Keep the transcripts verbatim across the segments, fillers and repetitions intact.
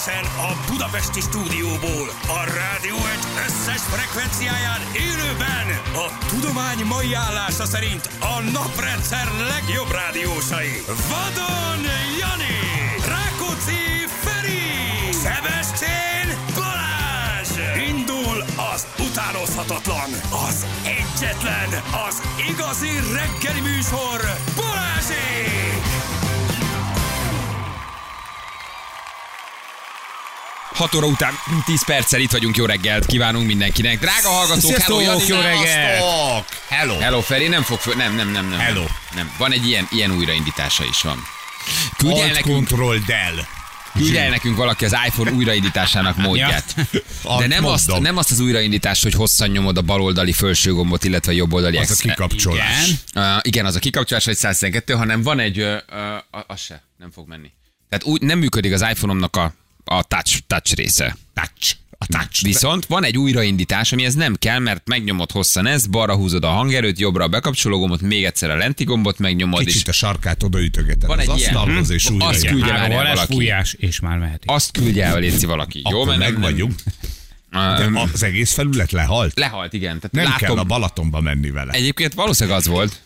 Egyenesen a budapesti stúdióból, a Rádió egy összes frekvenciáján élőben a tudomány mai állása szerint a naprendszer legjobb rádiósai. Vadon Jani, Rákóczi Feri, Szebestén Balázs. Indul az utánozhatatlan, az egyetlen, az igazi reggeli műsor, Balázsék! hat óra után tíz perccel itt vagyunk, jó reggelt kívánunk mindenkinek. Drága hallgatók, hello, Jani, jó reggelt! Hello. Hello, Feri, nem fog föl, nem, nem, nem, nem. Hello. Nem. Van egy ilyen, ilyen újraindítása is van. Küldj el nekünk, Control Del. küldj el nekünk valaki az iPhone újraindításának módját. De nem azt, nem azt az újraindítást, hogy hosszan nyomod a baloldali felső gombot, illetve a jobboldali Az a ex- kikapcsolás. Igen. Uh, igen, az a kikapcsolás, vagy száz tizenkettő, hanem van egy, uh, uh, az se, nem fog menni. Tehát úgy nem működik az iPhone-omnak a, a touch, touch része. Touch. A touch. Viszont van egy újraindítás, amihez nem kell, mert megnyomod hosszan ezt, balra húzod a hangerőt, jobbra a bekapcsoló gombot, még egyszer a lenti gombot megnyomod. Kicsit a sarkát odaütögeted Van az egy ilyen. asztalhoz, és újra. Azt küldje már el valaki. Fújás, és már mehet. Azt küldje el, léci valaki. Jó, Akkor mert meg nem- vagyunk. De az egész felület lehalt? Lehalt, igen. Tehát Nem látom, kell a Balatonba menni vele. Egyébként valószínűleg az volt.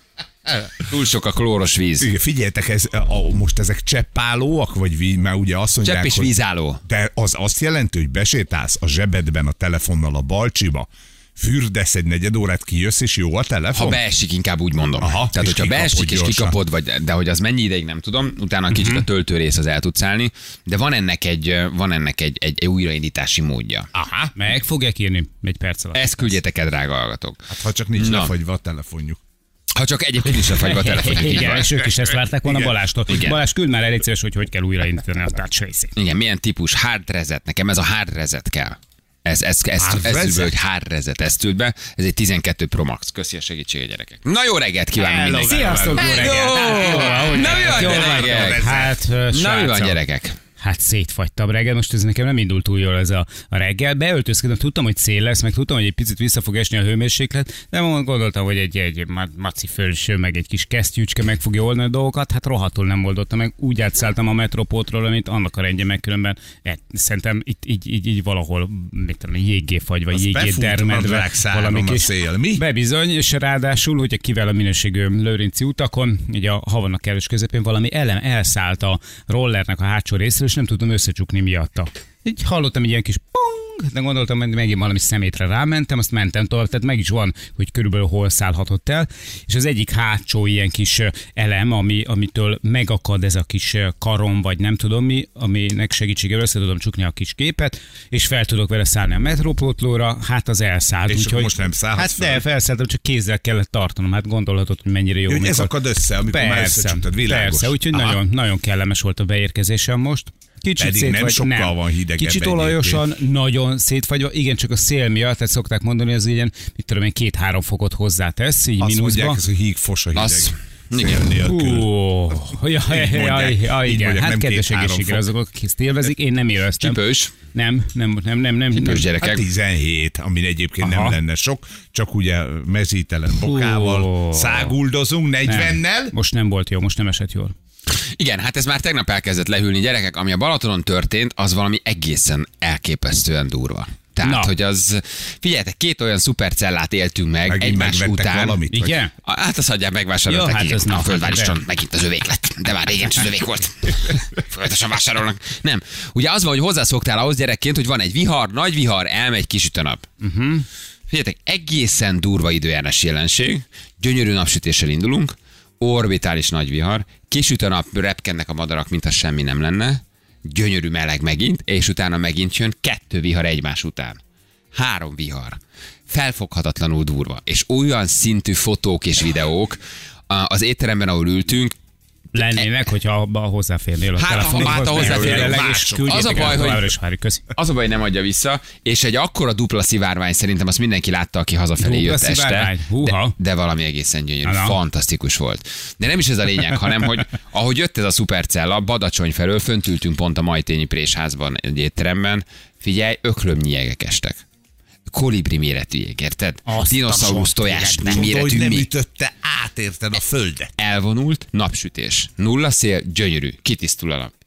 Túl sok a klóros víz. Igen, figyeljetek, ez, a, most ezek cseppállóak, vagy víz, mert ugye azt mondják, Csepp és hogy vízálló. de az azt jelenti, hogy besétálsz a zsebedben a telefonnal a balcsiba, fürdesz egy negyed órát, kijössz, és jó a telefon? Ha beesik, inkább úgy mondom. Aha, Tehát, és hogyha kikapod beesik és gyorsan. kikapod, vagy, de hogy az mennyi ideig nem tudom, utána kicsit a töltőrész az el tudsz állni, de van ennek egy, van ennek egy, egy, egy újraindítási módja. Aha. Meg fogják írni egy perc alatt. Ezt küldjetek el, drága hallgatók. Hát ha csak nincs Na. lefagyva a telefonjuk. Ha csak egyébként is lefagyva a telefonjuk. így Igen, van. és ők is ezt várták volna Igen. Balástól. Igen. Balázs, küld már el egy szíves, hogy hogy kell újraindítani a touch részét. Igen, milyen típus? Hard reset. Nekem ez a hard reset kell. Ez, ez, ez, Hard ez, ez reset? be, hogy hard reset, ezt ült be. Ez egy tizenkettő Pro Max. Köszi a segítséget, gyerekek. Na jó reggelt kívánunk Hello, mindenkinek. Sziasztok, jó reggelt! Hello! Hát, jó, ahogy Na mi van, jó gyerekek? vagytok? Hát, ö, Na mi van, srácok. gyerekek? Hát szétfagytam reggel, most ez nekem nem indult túl jól ez a, a reggel. Beöltözködtem, tudtam, hogy szél lesz, meg tudtam, hogy egy picit vissza fog esni a hőmérséklet, de gondoltam, hogy egy, egy maci fölső, meg egy kis kesztyűcske meg fogja oldani a dolgokat, hát rohadtul nem oldottam meg. Úgy átszálltam a metrópótról, amit annak a rendje meg különben. Hát, szerintem itt így, így, így valahol, mit tudom, jéggé fagy, vagy Az jéggé befújt a termedve. nadrágszáron a szél. Mi? Bebizony, és ráadásul, hogy kivel a minőségű Lőrinci utakon, így a havannak kellős közepén valami elem elszállt a rollernek a hátsó részről, és nem tudtam összecsukni miatta. Így hallottam egy ilyen kis pong, de gondoltam, hogy megint valami szemétre rámentem, azt mentem tovább, tehát meg is van, hogy körülbelül hol szállhatott el, és az egyik hátsó ilyen kis ö, elem, ami, amitől megakad ez a kis ö, karom, vagy nem tudom mi, aminek segítségével össze tudom csukni a kis képet, és fel tudok vele szállni a metrópótlóra, hát az elszállt. És úgyhogy, most nem szállhatsz Hát fel? de, felszálltam, csak kézzel kellett tartanom, hát gondolhatod, hogy mennyire jó. Hogy ez mikor- akad össze, amikor már Persze, összecsuktad, világos. persze, úgyhogy Aha. nagyon, nagyon kellemes volt a beérkezésem most. Kicsit Pedig nem szétfagy- sokkal van hidegebb Kicsit egyébként. olajosan, nagyon szétfagyva, igen, csak a szél miatt, tehát szokták mondani, hogy ez ilyen, mit tudom én, két-három fokot hozzátesz, így Azt mondják, mínuszba. ez, hogy híg fos a hideg. Az, Szél igen. nélkül. Ó, ja, ja, ja, mondják, ja, így igen, mondják, hát nem kedves két-három egészségre fok. azok, akik ezt élvezik, én nem élveztem. Csipős. Nem, nem, nem, nem, nem. Csipős nem. gyerekek. Hát tizenhét, ami egyébként Aha. nem lenne sok, csak ugye mezítelen bokával Hú. száguldozunk negyvennel. Nem. Most nem volt jó, most nem esett jól. Igen, hát ez már tegnap elkezdett lehűlni, gyerekek. Ami a Balatonon történt, az valami egészen elképesztően durva. Tehát, Na. hogy az... Figyeljetek, két olyan szupercellát éltünk meg Megint egymás megvettek után. valamit? vagy? Igen? Hát azt hagyják, megvásároltak. Jó, hát igen. ez a nem földvárison de. megint az övék lett. De már régen is az övék volt. Folyamatosan vásárolnak. Nem. Ugye az van, hogy hozzászoktál ahhoz gyerekként, hogy van egy vihar, nagy vihar, elmegy, kisüt a nap. Uh-huh. Figyeljetek, egészen durva időjárás jelenség. Gyönyörű napsütéssel indulunk. Orbitális nagy vihar. Kisüt a nap, repkednek a madarak, mint az semmi nem lenne. Gyönyörű meleg megint, és utána megint jön kettő vihar egymás után. Három vihar. Felfoghatatlanul durva. És olyan szintű fotók és videók a- az étteremben, ahol ültünk, Lennének, hogyha abba hozzáférnél a Hát, ha telefonhoz. hát, ha hozzáférnél, jelenleg, és mások. küldjétek Az a el baj, hogy- továbbra is, Hári, köszi. az a baj, hogy nem adja vissza, és egy akkora dupla szivárvány szerintem azt mindenki látta, aki hazafelé Dupla jött este. szivárvány? De, Húha. de valami egészen gyönyörű, Na, na. fantasztikus volt. De nem is ez a lényeg, hanem hogy ahogy jött ez a szupercella, Badacsony felől, fönt ültünk pont a Majtényi Présházban egy étteremben, figyelj, ökrömnyi jegek estek. Kolibri méretű jég, érted? Azt a Dinoszaurusz sok tojás élet. Tudod, hogy méretű nem még. ütötte át, érted, a földet. Elvonult, napsütés. Nulla szél, gyönyörű, kitisztul a nap.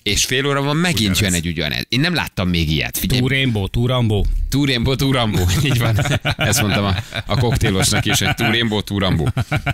és fél óra van megint Ugyanez. jön egy ugyanez. Én nem láttam még ilyet. Figyelj. Túrénbó, túrambó. Túrénbó, túrambó. Így van. Ezt mondtam a, a koktélosnak is, hogy túrénbó, túrambó.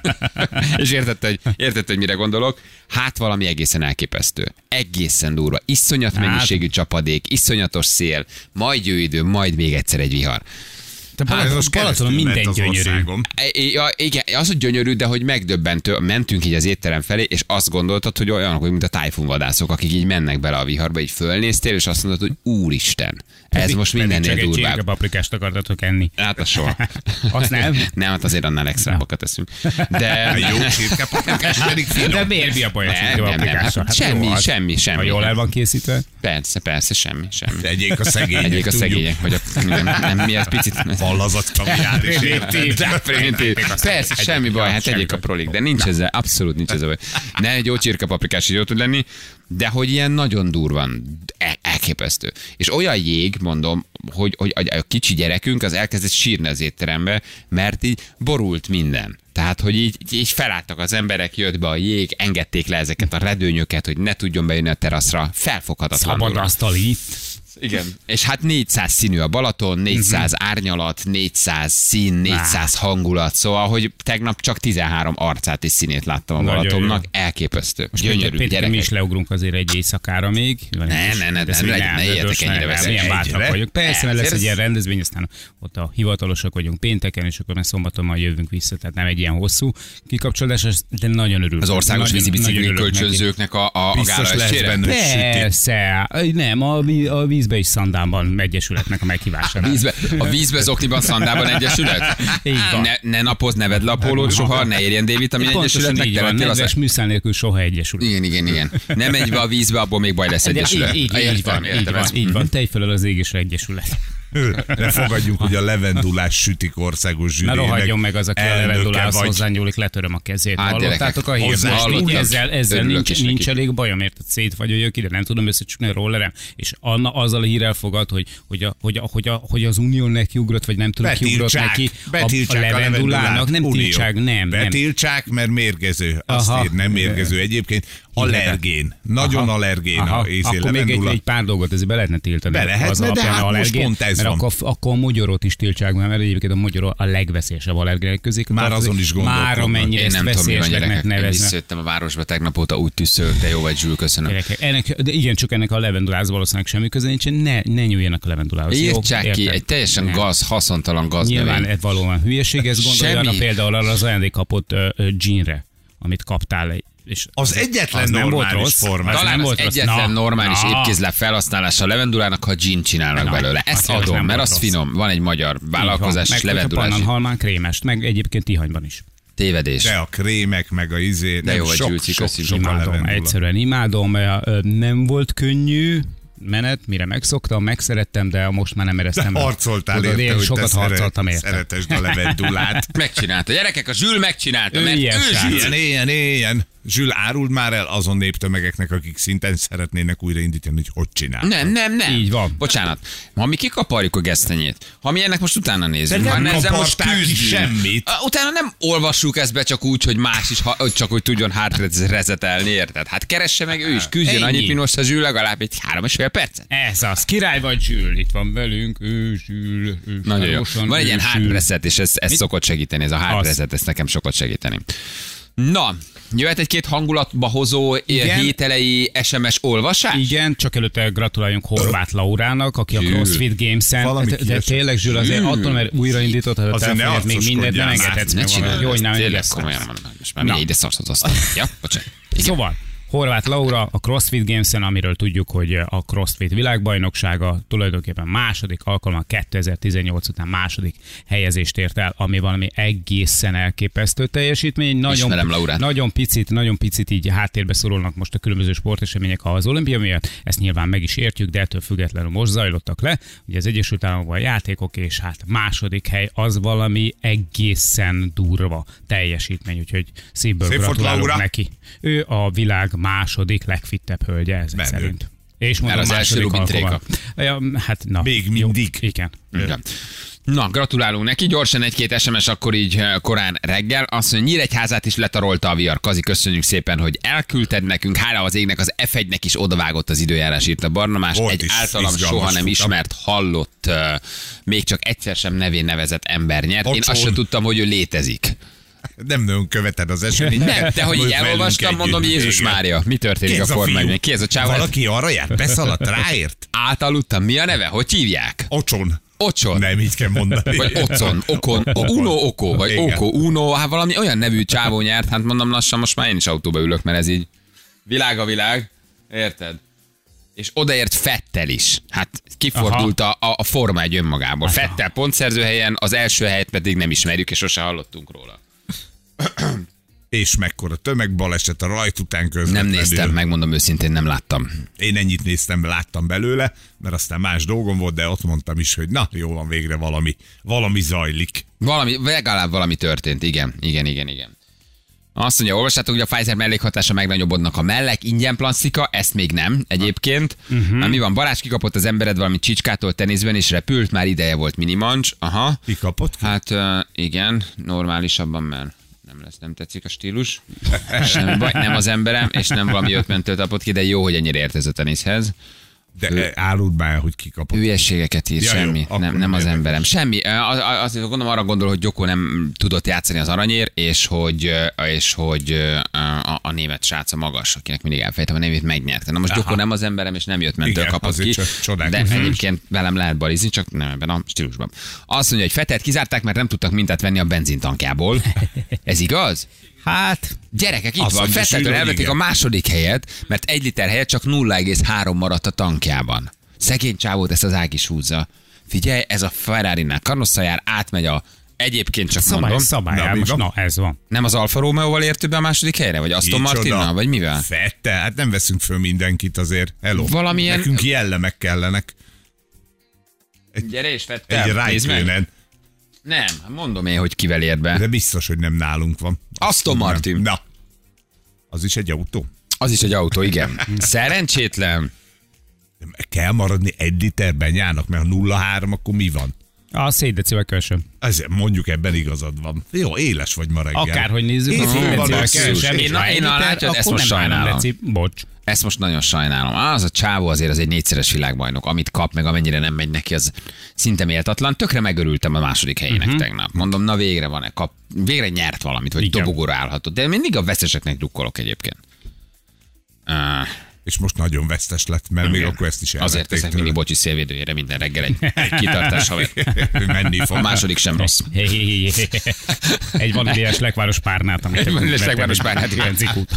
És értette, hogy, értette, hogy mire gondolok. Hát valami egészen elképesztő. Egészen durva. Iszonyat Hát. mennyiségű csapadék, iszonyatos szél, majd jőidő, majd még egyszer egy vihar. Te Hát ez Balaton- most Balatonon keresztül ment minden az gyönyörű. országon. E, ja, igen, az, hogy gyönyörű, de hogy megdöbbentő. Mentünk így az étterem felé, és azt gondoltad, hogy olyanok, mint a tájfunvadászok, akik így mennek bele a viharba, így fölnéztél, és azt mondod, hogy úristen, ez most mindennél Pedig csak egy durvább. csirkepaprikást akartatok enni. Hát az soha. Azt nem? Nem, hát azért annál extrábbakat teszünk. De... A jó csirkepaprikás pedig finom. De miért mi a baj a Nem, nem, nem, csirkepaprikással? hát semmi, jó az. semmi, semmi. Ha jól el van készítve. Persze, persze, semmi, semmi. Egyék a szegények, Egyik a tudjuk. szegények, vagy a... Nem, nem, mi ez picit... Vallazott kaviár is érted. Preventív. Persze, semmi baj, hát semmi egyik a baj. prolik, de nincs ezzel, abszolút nincs ezzel baj. Ne, egy jó csirkepaprikás is jó tud lenni, de hogy ilyen nagyon durvan, el- elképesztő. És olyan jég, mondom, hogy, hogy a kicsi gyerekünk az elkezdett sírni az étterembe, mert így borult minden. Tehát, hogy így, így felálltak az emberek, jött be a jég, engedték le ezeket a redőnyöket, hogy ne tudjon bejönni a teraszra, felfoghatatlan. Szabad durva. asztal itt. Igen. És hát négyszáz színű a Balaton, négyszáz árnyalat, négyszáz szín, négyszáz hangulat, szóval, hogy tegnap csak tizenhárom arcát és színét láttam a Nagyon Balatonnak, jó. elképesztő. Most Gyönyörű Péter, Péter, mi gyerekek. is leugrunk azért egy éjszakára még. Ne, ne, ne, De ne, ne, ne éljetek ennyire veszélyes. Milyen bátrak Egyre? vagyok. Persze, mert lesz Ezért egy ilyen ez- rendezvény, aztán ott a hivatalosak vagyunk pénteken, és akkor már szombaton majd jövünk vissza, tehát nem egy ilyen hosszú kikapcsolódás, de nagyon örülök. Az országos Nagyon- vízi bicikli nagyon örülök neki. kölcsönzőknek a, a, a Biztos lesz gálaestjére. benne süti. Persze, nem, a, ví- a vízbe is szandában egyesületnek a meghívására. Vízbe, a vízbe, zokniban, szandában egyesület? Így van. Ne, ne napozd, ne vedd le a pólót soha, ne érjen D-vitamin Pontosan egyesületnek, így van, teretél az... nedves műszál nélkül soha egyesület. Igen, igen, igen. Nem menj be a vízbe, abból még baj lesz egyesület. Így, így, így, Értem, van, így értem van, ezt. így van. Tej felől az égésre egyesület. Ne fogadjunk, hogy a levendulás sütik országos Ne zsűriének rohadjon meg az, aki a elnöke levendulához vagy. hozzányúlik, letöröm a kezét. Hát, Hallottátok a hírt? hozzá- Most így hallottam. ezzel, ezzel Örülök nincs, is nincs neki. elég bajom, érted? Szétfagyoljuk ide, nem tudom összecsukni a rollerem, és Anna azzal a hírrel fogad, hogy, hogy, a, hogy, a, hogy, a, hogy az Unió neki ugrott, vagy nem tudom ki ugrott Betiltsák, neki. A, a betiltsák a levendulának levendulát. nem Unió. tiltsák, nem, nem. Betiltsák, mert mérgező. Azt Aha. ír, nem mérgező egyébként. Allergén. Nagyon Aha. allergén Aha. a észé Akkor még egy, levendula. egy pár dolgot ezért be lehetne tiltani. Be lehetne, az de alapján hát most allergén, pont ez mert van. Akkor, akkor a mogyorot is tiltsák, mert egyébként a mogyoró a legveszélyesebb allergének közé. Már tartozik. azon is Már gondolkodnak. amennyire Én ezt nem tudom, mi van veszélyesnek gyerekek. Én nevezne. visszajöttem a városba tegnap óta, úgy tűzszők, de jó vagy, Zsül, köszönöm. Gyerekek, ennek, de igen, csak ennek a levendulához valószínűleg semmi köze nincsen, ne, ne nyúljanak a levendulához. jó? Írtsák ki Érted? egy teljesen Nem. gaz, haszontalan gaz. Nyilván ez valóban hülyeség, ez gondolja Semmi. például arra az ajándék kapott uh, uh, jeanre, amit kaptál. És Az egyetlen az nem volt normális rossz. forma. Az Talán nem az volt rossz. egyetlen Na, normális na. épkézláb felhasználása a levendulának, ha gin csinálnak Na, belőle. Ezt az adom, nem mert volt az rossz. finom. Van egy magyar vállalkozás, és meg hogyha levendulás. pannanhalmán krémest, meg egyébként tihanyban is. Tévedés. De a krémek, meg a izé. De jó, nem, vagy sok, Zsülci, sok, köszi. sok a Imádom, levendula. egyszerűen imádom. Ö, Nem volt könnyű menet, mire megszoktam, megszerettem, de most már nem éreztem. De el. harcoltál Tudod, érte, én hogy sokat te harcoltam szeret, érte. szeretesd a levendulát. Megcsinálta. Gyerekek, a Zsül megcsinálta, Ő mert ilyen ő srác. Zsül. Ilyen, ilyen, ilyen. Zsül, áruld már el azon néptömegeknek, akik szinten szeretnének újraindítani, hogy hogy csinál. Nem, nem, nem. Így van. Bocsánat. Ha mi kikaparjuk a gesztenyét, ha mi ennek most utána nézzünk, De nem ha ezzel most kaparták ki küzdünk, semmit. a- utána nem olvassuk ezt be csak úgy, hogy más is, ha, hogy csak hogy tudjon hard resetelni, érted? Hát keresse meg ő is, küzdjön Ennyi. annyit, mint most a Zsül, legalább egy három és fél percet. Ez az, király vagy Zsül, itt van velünk, ő Zsül, ő Nagyon jó. Sároson, Van egy ő ilyen hard Zsül. reset, és ez, ez szokott segíteni, ez a hard Az. reset, ez nekem sokat segíteni. Na, jöhet egy-két hangulatba hozó Igen. hételei es em es olvasás? Igen, csak előtte gratuláljunk Horváth Laurának, aki a Zsül. CrossFit Games-en, Valami de, de kiesett. tényleg Zsül, azért attól, mert újraindítottad a Azért ne telefonját, még mindent nem arcoskodjál engedhetsz Ne meg csináld valami. Jó, hogy ezt, nem tényleg engedsz. komolyan mondom, most már Na. mindjárt ide szarsz az asztal. Ja, bocsánat. Igen. Szóval, Horváth Laura a CrossFit Games-en, amiről tudjuk, hogy a CrossFit világbajnoksága tulajdonképpen második alkalommal kétezer-tizennyolc után második helyezést ért el, ami valami egészen elképesztő teljesítmény. Nagyon, Ismerem Laurát. nagyon picit, nagyon picit így háttérbe szorulnak most a különböző sportesemények az olimpia miatt. Ezt nyilván meg is értjük, de ettől függetlenül most zajlottak le. Ugye az Egyesült Államokban a játékok, és hát második hely az valami egészen durva teljesítmény, úgyhogy szívből Szép volt, gratulálunk Laura. neki. Ő a világ második legfittebb hölgye ezek Menő. szerint. És mondom, Mert az első második Rubin alkalommal. Ja, hát na. Még mindig. Jó, igen. Igen. Na, gratulálunk neki. Gyorsan egy-két es em es akkor így eh, korán reggel. Azt mondja, Nyíregyházát is letarolta a vihar. Kazi, köszönjük szépen, hogy elküldted nekünk. Hála az égnek, az ef egynek is odavágott az időjárás, írt a Barnamás. Volt Egy is általam izgalmas soha nem futam. ismert, hallott, eh, még csak egyszer sem nevén nevezett ember nyert. Én Ocson. azt sem tudtam, hogy ő létezik. Nem nagyon követed az eseményeket. Nem, de hogy így Velünk elolvastam, együtt. mondom, Jézus Igen. Mária, mi történik Ki a ez a Forma fiú? egyben? Ki ez a csávó? Valaki arra járt, beszaladt ráért? Átaludtam. Mi a neve? Hogy hívják? Ocson. Ocson. Nem, így kell mondani. Vagy Ocon, Okon, Uno Oko, vagy Igen. Oko, Uno, hát valami olyan nevű csávó nyert, hát mondom lassan, most már én is autóba ülök, mert ez így világ a világ, érted? És odaért Fettel is. Hát kifordult a, a, a Forma egy önmagából. Fettel pontszerző helyen, az első helyet pedig nem ismerjük, és sose hallottunk róla. És mekkora tömegbaleset a rajt után Nem közvetlenül. néztem, megmondom őszintén, nem láttam. Én ennyit néztem, láttam belőle, mert aztán más dolgom volt, de ott mondtam is, hogy na, jó van, végre valami, valami zajlik. Valami, legalább valami történt, igen, igen, igen, igen. Azt mondja, olvassátok, hogy a Pfizer mellékhatása megnagyobbodnak a mellek, ingyen plasztika, ezt még nem egyébként. Uh-huh. Mi van, Balázs kikapott az embered valami csicskától tenészben, és repült, már ideje volt minimancs. Aha. Ki kapott ki? Hát uh, igen, normálisabban, mert nem lesz, nem tetszik a stílus. Semmi baj, nem az emberem, és nem valami ötmentől tapott ki, de jó, hogy ennyire ért ez a teniszhez. De áruld már, hogy ki kapott. Hülyességeket ír, Ja, semmi. jó, akkor nem, nem az érdekel. emberem. Semmi. Az, az, gondolom arra gondol, hogy Gyoko nem tudott játszani az aranyér, és hogy, és hogy a, a német srác a magas, akinek mindig elfejtem a nevét, megnyerte. Na most Gyoko nem az emberem, és nem jött mentől Igen, kapott ki. azért csak csodák. De Mhm. egyébként velem lehet balizni, csak nem ebben a stílusban. Azt mondja, hogy Fettelt kizárták, mert nem tudtak mintát venni a benzintankjából. Ez igaz? Hát, Gyerekek, itt Azt van, mondja, Fetteltől Zsűr, elvették igen. a második helyet, mert egy liter helyett csak nulla egész három maradt a tankjában. Szegény csávót ezt az ág is húzza. Figyelj, ez a Ferrari-nál kanossza jár, átmegy a... Egyébként csak szabály, mondom, szabályál, Na, mi most van? na, ez van. nem az Alfa Romeo-val értő be a második helyre? Vagy Aston Micsoda. Martinnal? Vagy mivel? Fettel, hát nem veszünk föl mindenkit azért. Hello. Valamilyen- Nekünk jellemek kellenek. Gyere és Egy Fettel, nézd meg. Raikkonen. Nem, mondom én, hogy kivel ér be. De biztos, hogy nem nálunk van. Aston Nem. Martin. Na. Az is egy autó. Az is egy autó, igen. Szerencsétlen. Kell maradni egy liter benyának, mert ha nulla három, akkor mi van? A szétdecivel kevesebb. Ezért mondjuk ebben igazad van. Jó, éles vagy ma reggel. Akárhogy nézzük, Én a fölvan szétdecivel basszus. kevesebb. Én- és ha én- egy én- liter, látod, ezt akkor most nem három sajnálom. deci. Bocs. Ezt most nagyon sajnálom. Á, az a csávó azért az egy négyszeres világbajnok, amit kap, meg amennyire nem megy neki, az szinte méltatlan. Tökre megörültem a második helyének uh-huh. tegnap. Mondom, na végre van-e, kap, végre nyert valamit, vagy Igen. dobogóra állhatott. De mindig a veszteseknek drukkolok egyébként. Uh, És most nagyon vesztes lett, mert még akkor ezt is azért elvették teszek mindig bocsi szélvédőjére minden reggel egy, egy kitartás, ha tőle. Menni fog. a második sem rossz. Hé, hé, hé, hé. Egy vaníliás lekváros párnát, amit Egy vaníliás lekváros párnát, igen. benzikút.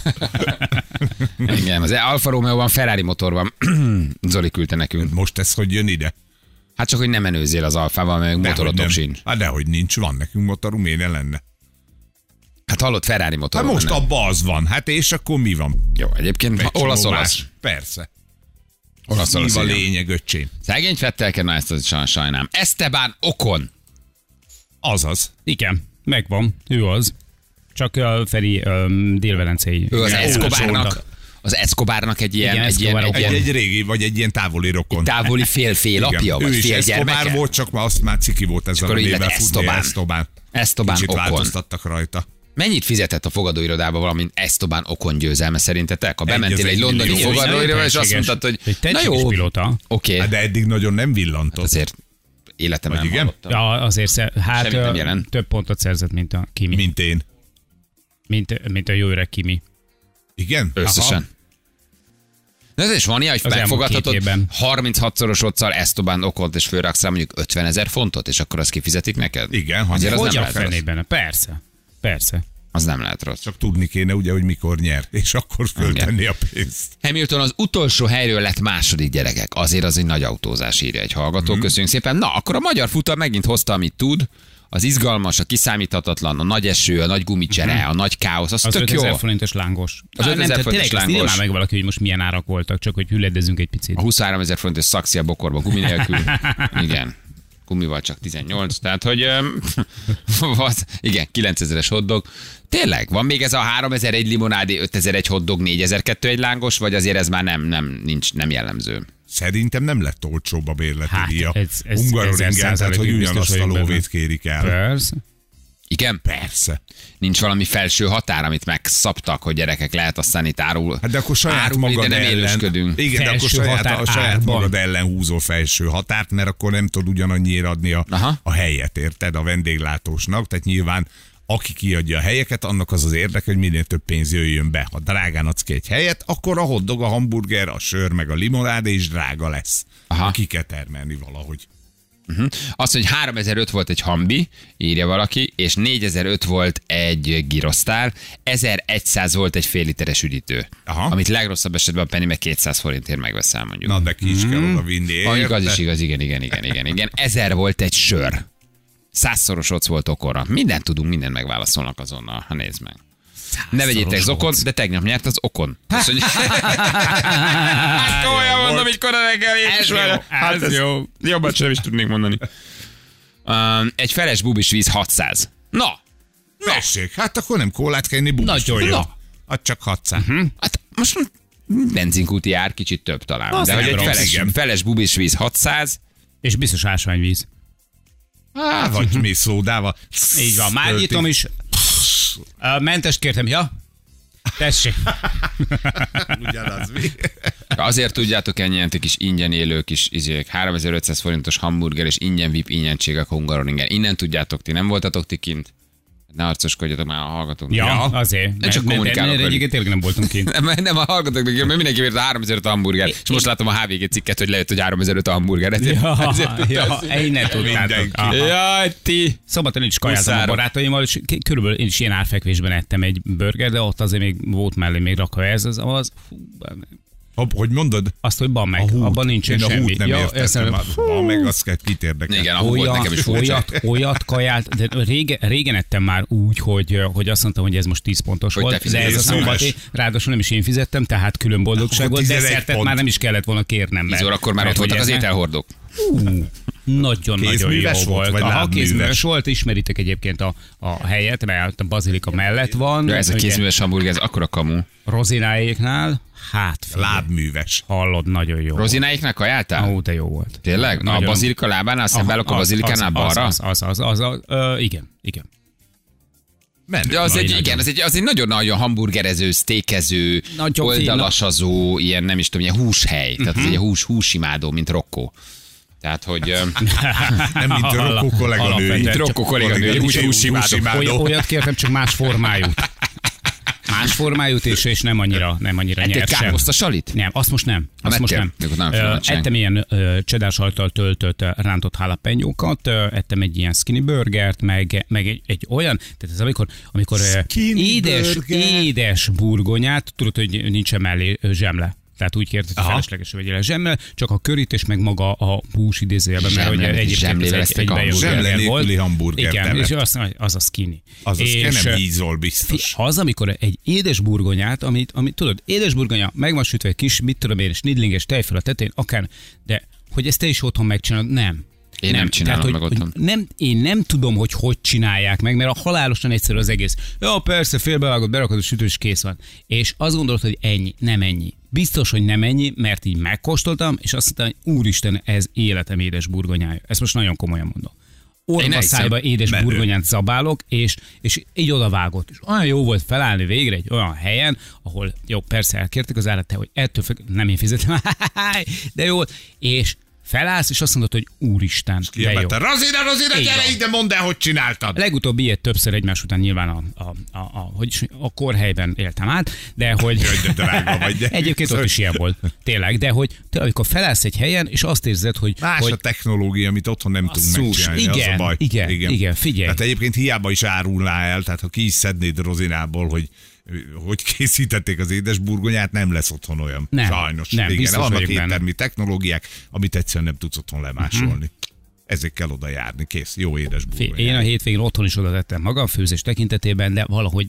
Igen, az Alfa Romeo-ban Ferrari motor van. Zoli küldte nekünk. Most ez hogy jön ide? Hát csak, hogy nem menőzél az Alfával, meg Dehogy motorotok nem. sincs. Hát dehogy nincs, van nekünk motorunk, miért ne lenne? Hát hallott Ferrari motor. Hát most van, nem? abban az van. Hát és akkor mi van? Jó, egyébként Egy csomó olasz-olasz. más. Persze. Olasz-olasz. Mi a igen. lényeg, öcsém? Szegény Fettelke, na ezt az saj- sajnálom. Esteban Ocon. Azaz. Igen, megvan. Ő az. Csak a Feri um, dél-velencei. Ő az Igen, Escobarnak, az Escobarnak egy ilyen, Igen, egy ilyen, Escobar egy Egy, ilyen egy régi, vagy egy ilyen távoli rokon. távoli fél-fél apja, Igen. vagy Ő is fél Escobar gyermeke. volt, csak már azt már ciki volt ezzel a akkor így névvel lett futni. Esteban. Esteban. Esteban Kicsit Ocon. változtattak rajta. Mennyit fizetett a fogadóirodában valamint Esteban Ocon győzelme szerintetek? Ha Egy bementél az egy egy londoni millió. fogadóirodába, és azt Tehetséges- mondtad, hogy egy na tehetséges jó, pilóta. oké, Hát de eddig nagyon nem villantott. azért életemben Vagy nem igen? hallottam. Ja, azért szer- hát Semmit nem ö, jelent. több pontot szerzett, mint a Kimi. Mint én. Mint, mint a jó öreg Kimi. Igen? Összesen. De ez is van ilyen, hogy Az elmúlt megfogadhatod két évben. harminc-szoros otszal Esteban Ocont, és fölraksz rá mondjuk ötvenezer fontot, és akkor azt kifizetik neked? Igen, ha Azért az hogy nem Hogy a lehet rossz. fenében? Persze. Persze. Az nem lehet rossz. Csak tudni kéne ugye, hogy mikor nyer, és akkor föltenni a pénzt. Hamilton az utolsó helyről lett második, gyerekek. Azért az egy nagy autózás, írja egy hallgató. Köszönjük szépen. Na, akkor a magyar futam megint hozta, amit tud. Az izgalmas, a kiszámíthatatlan, a nagy eső, a nagy gumicsere, a nagy káosz, az, Az tök jó. ötezer forintos lángos. Az Á, ötezer nem, tehát forintos tényleg, ezt írja lángos. már meg valaki, hogy most milyen árak voltak, csak hogy hüledezünk egy picit. A huszonháromezer forintos szaxi a bokorba gumi nélkül. Igen. Gumival csak tizennyolc, tehát hogy öm, az, igen, kilencezeres hotdog, Tényleg? Van még ez a háromezer-egy limonádé, ötezer-egy hotdog, négyezer-kettő egy lángos, vagy azért ez már nem, nem, nincs, nem jellemző? Szerintem nem lett olcsóbb a bérleti Hát, díja. ez- ez- Hungaroringen, ezer tehát hogy százalékig biztos ugyanazt a vagyok benne. lóvét kérik el. Persze. Igen? Persze. Nincs valami felső határ, amit megszabtak, hogy gyerekek lehet aztán itt árul. Hát de akkor saját árulni, magad de nem ellen. élősködünk. Igen, de akkor Felső saját, határ a saját árban. magad ellen húzol felső határt, mert akkor nem tudod ugyanannyira adni a, Aha. a helyet, érted? A vendéglátósnak. Tehát nyilván aki kiadja a helyeket, annak az az érdeke, hogy minél több pénz jöjjön be. Ha drágán adsz ki egy helyet, akkor a hotdog, a hamburger, a sör, meg a limonádé is drága lesz. Aha. Ki kell termelni valahogy. Uh-huh. Azt, hogy háromezer-öt volt egy hambi, írja valaki, és négyezer-öt volt egy girosztál, ezerszáz volt egy fél literes üdítő. Aha. Amit legrosszabb esetben a Penny meg kétszáz forintért megveszel mondjuk. Na, de ki is kell oda vinni. Ah, igaz is érted? igaz, igen, igen, igen, igen, igen. Ezer volt egy sör. Százszoros ott volt okorra. Mindent tudunk, mindent megválaszolnak azonnal, ha nézd meg. Ne vegyétek zokon, de tegnap nyert az okon. Azt mondja, hát komolyan mondom, így korán reggel én is vele. Hát ez jó. Jobban sem is tudnék mondani. Um, egy feles bubis víz hatszáz. Na, Tessék, hát akkor nem kólát kell inni, bubis. Nagyon jó. Na, hát csak hatszáz. hát most benzinkúti ár kicsit több talán. Az De hogy nem egy rossz, feles, igen. feles bubis víz hatszáz. És biztos ásványvíz. Hát, vagy mi szódával. Így van, már nyitom is. Ö, Mentest kértem, ja? Tessék. Ugyanaz mi. Azért tudjátok ennyien kis ingyen élők is, izék, háromezer-ötszáz forintos hamburger és ingyen V I P ingyenségek a Hungaroringen. Innen tudjátok ti, nem voltatok ti kint? Ne arcoskodjatok már, a hallgatók. Ja, azért. Nem csak Mert- kommunikálok mert velük. Egyébként tényleg nem voltunk kint. Nem, nem a hallgatóknak, mert mindenki vért a háromezer-öt a hamburger. És most látom a há vé gé cikket, hogy lejött, hogy háromezer-öt a hamburger. Ezért, Ja, ezért ja, innen tudtátok. Mindenki. Aha. Jaj, ti! Szombaton én is kajáltam a Huszárok. barátaimmal, és k- körülbelül én is ilyen árfekvésben ettem egy burger, de ott azért még volt mellé még rakva ez, az, az fú, Hopp, hogy mondod? azt, hogy ban meg, A hút. abban nincsen Én a semmi. hút nem Ja, értettem. ezt nem- Van meg, azt kell kit érdekel. Igen, a hú volt nekem is Olyat, furcsa. olyat, olyat kajált, de régen, régen ettem már úgy, hogy, hogy azt mondtam, hogy ez most tíz pontos Hogy volt, te de ez a fizetsz, szombati, más. ráadásul nem is én fizettem, tehát külön boldogság Akkor volt, tizenegy desszertet pont. már nem is kellett volna kérnem. tíz óra akkor már ott Mert voltak hogy az ez ételhordók. Nagyon-nagyon jó Kézműves volt, volt. vagy Aha, lábműves? kézműves volt, ismeritek egyébként a, a helyet, mert a bazilika mellett van. De ez a Ugye, kézműves hamburger, ez akkora kamu. Rozináéknál, hát figyelj, Lábműves. hallod, nagyon jó. Rozináiknak kajáltál? Ó, de jó volt. Tényleg? Na, a Nagyon. bazilika lábánál, szemben a Az- bazilikánál az- balra? Az, az, az, az, az, az, igen, igen. Menő. De az egy, Nagyon. igen, az egy, az egy nagyon-nagyon hamburgerező, sztékező, Nagyon oldalasazó, ilyen nem is tudom, ilyen húshely. Tehát Mhm. ez egy hús, húsimádó, mint Rocco. Tehát, hogy ö, Nem, mint a Rocco kolléganő. Alapvetően. mint Rocco kolléganő, hús, húsimádó. Oly, olyat kértem, csak más formájút. Más formájút, és, és nem annyira, nem annyira Egy nyersen. kárposzta salit? Nem, azt most nem. Azt meg most kell. nem. Akkor nagyon Ö, finomság. ettem ilyen ö, cheddar sajttal töltött ö, rántott jalapenyókat, ö, ettem egy ilyen skinny burgert, meg, meg egy, egy olyan, tehát ez amikor, amikor ö, Skinny édes, burger. édes burgonyát, tudod, hogy nincsen mellé ö, zsemle. Tehát úgy kérted, hogy Aha. felesleges, hogy vegyél el zsemmel, csak a körítés meg maga a hús idézőjelben, mert hogy Zsemle, egyébként ez zsemlével egy, eztek egy a bejött hamburger. burger Zsemle volt. nélküli hamburger Igen, temet. és az, az a skinny. Az az És, nem ö, hízol biztos. az, amikor egy édes burgonyát, amit, amit tudod, édes burgonya, meg van sütve egy kis, mit tudom én, snidlinges tejföl a tetején, akár, de hogy ezt te is otthon megcsinálod, nem. Én nem csinálom Tehát, meg hogy, otthon. hogy nem, én nem tudom, hogy hogy csinálják meg, mert a halálosan egyszerű az egész. Ja, persze, félbevágod, berakod a sütő, és kész van. És azt gondolod, hogy ennyi, nem ennyi. Biztos, hogy nem ennyi, mert így megkóstoltam, és azt mondtam, hogy úristen, ez életem édes burgonyája. Ezt most nagyon komolyan mondom. Én Orva elhiszem. szájba édes Menő. burgonyát zabálok, és, és így odavágott. És olyan jó volt felállni végre egy olyan helyen, ahol, jó, persze elkértek az állat, hogy ettől függ, nem én fizetem, de jó, és felállsz, és azt mondod, hogy úristen, de jó. Kiabálta, Rozina, Rozina, Így gyere van. ide, mondd el, hogy csináltad. Legutóbb ilyet többször egymás után nyilván a, a, a, a, hogy is, a kórhelyben éltem át, de hogy... Jaj, de drága vagy, de- Egyébként ott is ilyen volt. Tényleg, de hogy te, amikor felállsz egy helyen, és azt érzed, hogy... Más hogy a technológia, amit otthon nem tudunk Basszus, megcsinálni, az igen, a baj. igen, igen, figyelj. Tehát egyébként hiába is árulná el, tehát ha ki is szednéd Rozinából, hogy hogy készítették az édesburgonyát, nem lesz otthon olyan. Nem, Sajnos. nem, igen, biztos vannak vagyok benne. éttermi technológiák, amit egyszerűen nem tudsz otthon lemásolni. Ezért kell oda járni, kész, jó Fé, édesburgonya. én a hétvégén otthon is oda tettem magam főzés tekintetében, de valahogy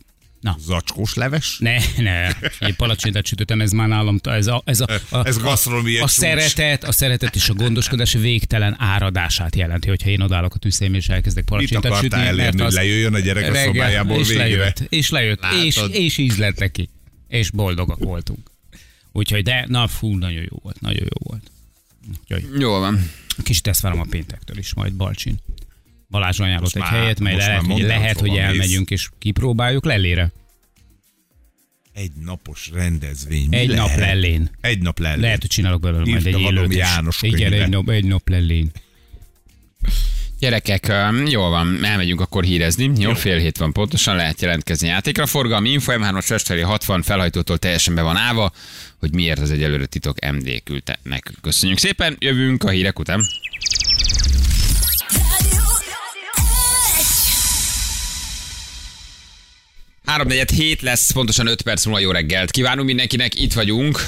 Na. Zacskós leves? Ne, ne. Egy palacsintát sütöttem, ez már nálam, ez a, ez a, a, Ez a, gasztronómiai a csúcs. szeretet, a szeretet és a gondoskodás végtelen áradását jelenti, hogyha én odállok a tűzhelyembe és elkezdek Mit palacsintát sütni. akartál elérni, hogy lejöjjön a gyerek a reggel, szobájából és végre? lejött, és lejött, és, Látod? és ízlett neki. És boldogak voltunk. Úgyhogy, de, na fú, nagyon jó volt, nagyon jó volt. Úgyhogy, Jól van. kicsit ezt várom a péntektől is, majd Balcsin. Balázs ajánlott Most egy már- helyet, mely most lehet, már hogy, mondtad, lehet, hogy hova mész. elmegyünk és kipróbáljuk Lellére. Egy napos rendezvény. Mi Egy lehet? nap Lellén. Egy nap Lellén. Lehet, hogy csinálok belőle majd Írta egy valami élőt is. János Igen, könyvbe. egy nap, egy nap Lellén. Gyerekek, öm, jól van, elmegyünk akkor hírezni. Jó, jó, fél hét van pontosan, lehet jelentkezni játékra. Forgalmi info em hármas Festfelé hatvan felhajtótól teljesen be van állva, hogy miért az egyelőre titok em dé küldte nekünk. Köszönjük szépen, jövünk a hírek után. három negyed hét lesz, pontosan öt perc múlva jó reggelt. Kívánunk mindenkinek, itt vagyunk.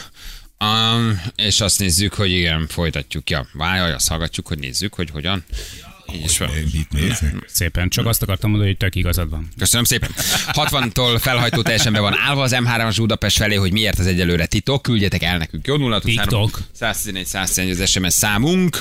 Um, és azt nézzük, hogy igen, folytatjuk. Ja, várj, azt hallgatjuk, hogy nézzük, hogy hogyan. Így is van. Mit nézni? Szépen, csak azt akartam mondani, hogy tök igazad van. Köszönöm szépen. hatvantól felhajtó teljesen be van állva az em hármas Budapest felé, hogy miért az egyelőre titok. Küldjetek el nekünk. Jó, nulla TikTok. száz tizenegy száz tizenegy az es em es számunk.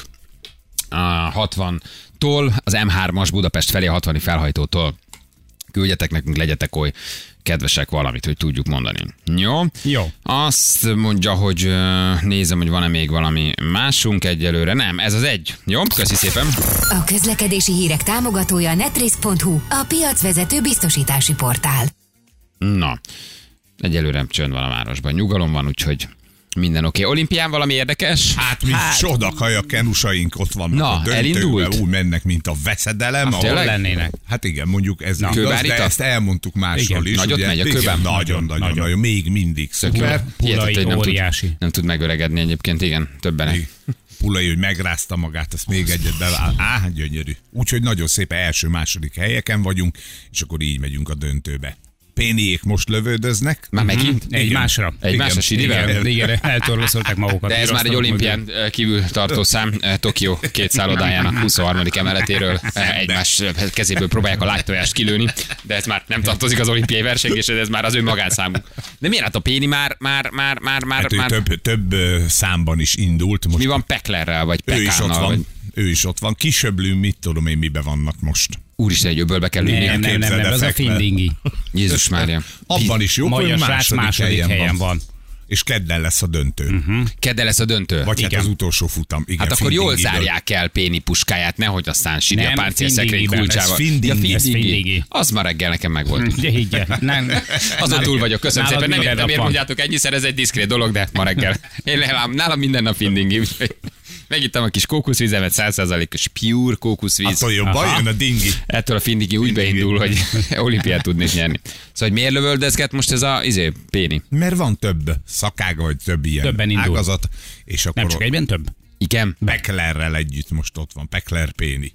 A hatvantól az em hármas Budapest felé a hatvani felhajtótól. Küldjetek nekünk, legyetek oly kedvesek valamit, hogy tudjuk mondani. Jó? Jó. Azt mondja, hogy ö, nézem, hogy van-e még valami másunk egyelőre. Nem, ez az egy. Jó? Köszi szépen. A közlekedési hírek támogatója netrisk pont hu, a piacvezető biztosítási portál. Na, egyelőre csönd van a városban. Nyugalom van, úgyhogy minden oké. Okay. Olimpián valami érdekes? Hát mi hát... sodakaj a kenusaink ott vannak Na, a döntőben, elindult? úgy mennek, mint a veszedelem. Ah, tényleg? lennének. Hát igen, mondjuk ez igaz, Kőbárita? de ezt elmondtuk máshol Igen. is. Nagyot ugye? megy a Igen, kőben? Nagyon, nagyon, Nagyon, nagyon, nagyon, még mindig. Szuper. Pulai Hihetetlen, hogy nem tud, óriási. nem tud megöregedni egyébként, igen, többenek. Pulai, hogy megrázta magát, ezt még egyet beváll. Á, gyönyörű. Úgyhogy nagyon szép első-második helyeken vagyunk, és akkor így megyünk a döntőbe. Péniék most lövődöznek. Már megint? Egymásra. Egymásra sírivel? Igen, igen, eltorlaszolták magukat. De ez már egy Írasztanak olimpián mögül. eh, kívül tartó szám. Eh, Tokió két szállodájának huszonharmadik emeletéről eh, egymás eh, kezéből próbálják a lágytojást kilőni, de ez már nem tartozik az olimpiai versengésre, ez már az ő magánszámuk. De miért hát a Péni már, már, már, már, már, Hát ő már több, több ö, számban is indult. Most mi van Peklerrel, vagy ő is ott Pekánnal? van. Vagy... Ő is ott van. Kisöblünk, mit tudom én, mibe vannak most. Úristen, egy öbölbe kell ülni. Nem, nem, nem, Képzeld nem, el, az a Fekler. Findingi. Jézus Mária. Abban is jó, Magyar hogy srác második, második helyen, helyen van. van. És kedden lesz a döntő. Uh-huh. Kedden lesz a döntő. Vagy hát Igen. az utolsó futam. Igen, Hát akkor jól Findingiből. zárják el Péni puskáját, nehogy aztán sírja a Nem, páncélszekrény Findingiben. kulcsával. Ez Findingi. Ja, Ez Findingi. Az ma reggel nekem megvolt. De igen. Nem. Azon túl vagyok, köszönöm Nálad szépen. Nem minden értem, nap miért van. mondjátok ennyiszer, ez egy diszkrét dolog, de ma reggel. Én nálam, nálam minden nap Findingi. úgyhogy Megittem a kis kókuszvízemet, száz százalékos pure kókuszvíz. Attól jobban Aha. jön a dingi. Ettől a Findingi úgy beindul, hogy olimpiát tudnék nyerni. Szóval, hogy miért lövöldezget most ez a izé, Péni? Mert van több szakága, vagy több ilyen Többen indul. ágazat, és akkor Nem csak egyben több? Igen. Peklerrel együtt most ott van. Pekler Péni.